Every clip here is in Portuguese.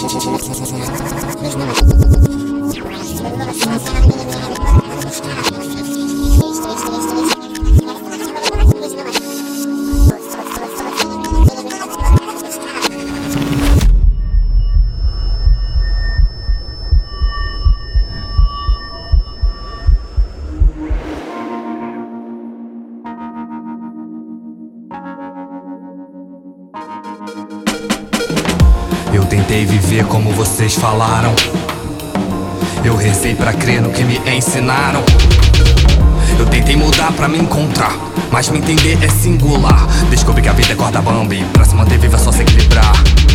Eu tentei viver como vocês falaram. Eu rezei pra crer no que me ensinaram. Eu tentei mudar pra me encontrar, mas me entender é singular. Descobri que a vida é corda bamba e pra se manter viva é só se equilibrar.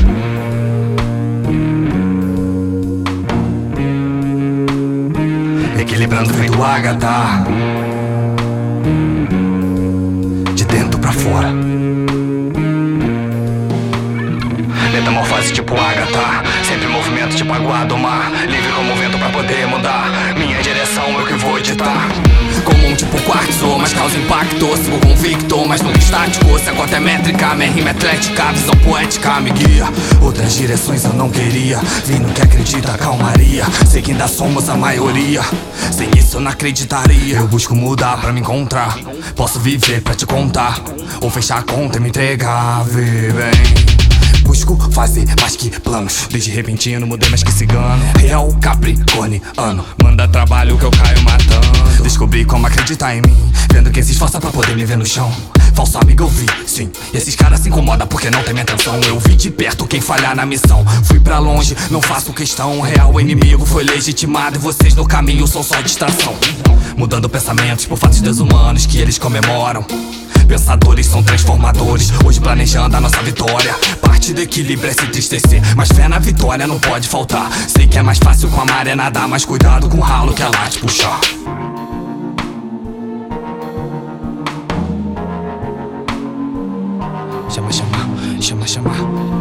Equilibrando feito Agatha, de dentro pra fora. Metamorfose tipo Agatha, sempre em movimento tipo água do mar. Livre como o vento pra poder mudar minha direção, eu que vou editar. Comum tipo quartzo, mas causa impacto. Sigo convicto, mas nunca estático. Se a conta é métrica, minha rima é atlética. Visão poética me guia. Outras direções eu não queria. Vi no que acredita, calmaria. Sei que ainda somos a maioria. Sem isso eu não acreditaria. Eu busco mudar pra me encontrar. Posso viver pra te contar, ou fechar a conta e me entregar. Vê bem, busco fazer mais que planos. Desde repentino, mudei mais que cigano. Real capricorniano, manda trabalho que eu caio matando. Descobri como acreditar em mim, vendo quem se esforça pra poder me ver no chão. Falso amigo eu vi, sim, e esses caras se incomodam porque não tem minha atenção. Eu vi de perto quem falhar na missão. Fui pra longe, não faço questão. Real inimigo foi legitimado e vocês no caminho são só distração. Mudando pensamentos por fatos desumanos que eles comemoram. Pensadores são transformadores, hoje planejando a nossa vitória. Parte do equilíbrio é se entristecer, mas fé na vitória não pode faltar. Sei que é mais fácil com a maré nadar, mas cuidado com o ralo que ela te puxar. Chama, chama, chama, chama.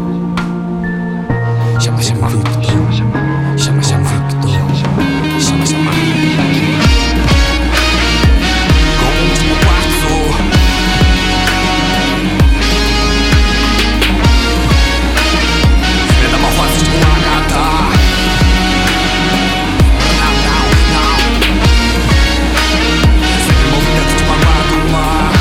Chama, chama, Victor. Chama, chama, Victor. Chama, chama. Como tipo quartzo, metamorfose tipo Agatha. Sempre em movimento tipo água do mar.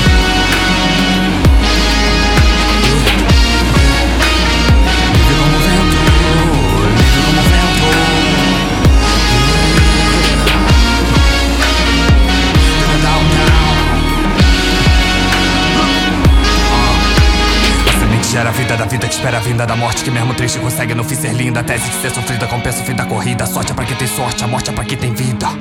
Gera a vida da vida que espera a vinda da morte, que mesmo triste consegue no fim ser linda. A tese de ser sofrida compensa o fim da corrida. A sorte é pra quem tem sorte, a morte é pra quem tem vida.